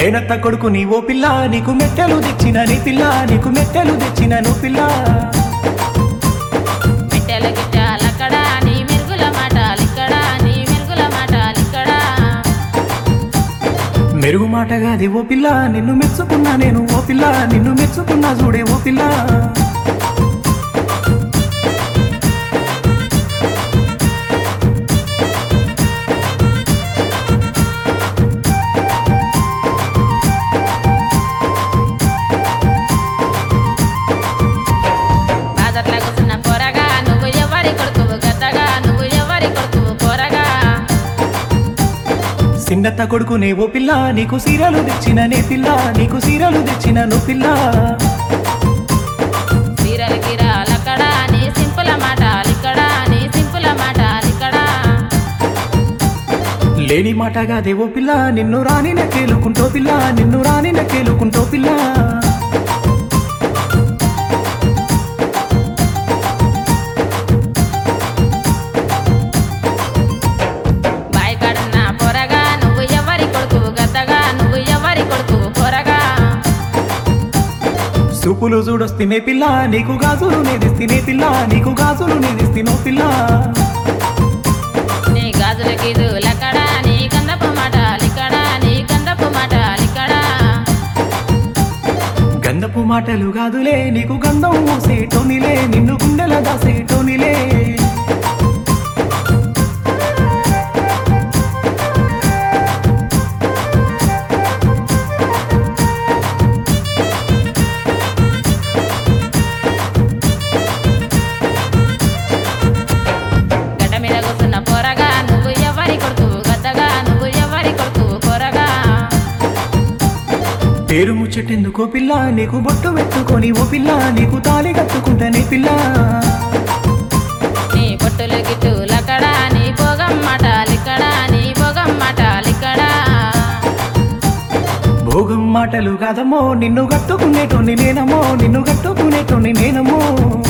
మేనత్త కొడుకు నీవో పిల్ల నీకు మెట్టెలు తెచ్చిన నీ పిల్ల నీకు మెట్టెలు తెచ్చిన నువ్వు పిల్ల మెట్టెల గిట్టాలక్కడ నీ మెరుగుల మాటలిక్కడ నీ మెరుగుల మాటలిక్కడ మెరుగు మాటగాది ఓ పిల్ల నిన్ను మెచ్చుకున్నా నేను ఓ పిల్ల నిన్ను మెచ్చుకున్నా చూడే ఓ పిల్ల చిన్నత్త కొడుకు నేవో పిల్ల నీకు సీరలు తెచ్చిన నే పిల్ల నీకు సీరలు తెచ్చిన నువ్వు పిల్ల సీరలు గిరాలక్కడ నీ సింపుల మాటలిక్కడ నీ సింపుల మాటలిక్కడ లేని మాటగా దేవో పిల్ల నిన్ను రాని నెక్కేలుకుంటో పిల్ల నిన్ను రాని నెక్కేలుకుంటో పిల్ల చూపులు చూడొస్తేనే పిల్ల నీకు గాజులు నేదిస్తేనే పిల్ల నీకు గాజులు నేదిస్తేనో పిల్ల నీ గాజుల గీజులక్కడ నీ గంధపు మాటలిక్కడ నీ గంధపు మాటలిక్కడ గంధపు మాటలు కాదులే నీకు గంధం మూసేటోనిలే నిన్ను గుండెల దాసేటోనిలే పేరు ముచ్చటెందుకో పిల్ల నీకు బొట్టు పెట్టుకొని ఓ పిల్ల నీకు తాళి కట్టుకుంటానే పిల్ల నీ బొట్టులు గిట్టులక్కడ నీ భోగం మాటలిక్కడ నీ భోగం మాటలిక్కడ భోగం మాటలు కాదమ్మో నిన్ను కట్టుకునేటోని నేనమ్మో నిన్ను కట్టుకునేటోని నేనమ్మో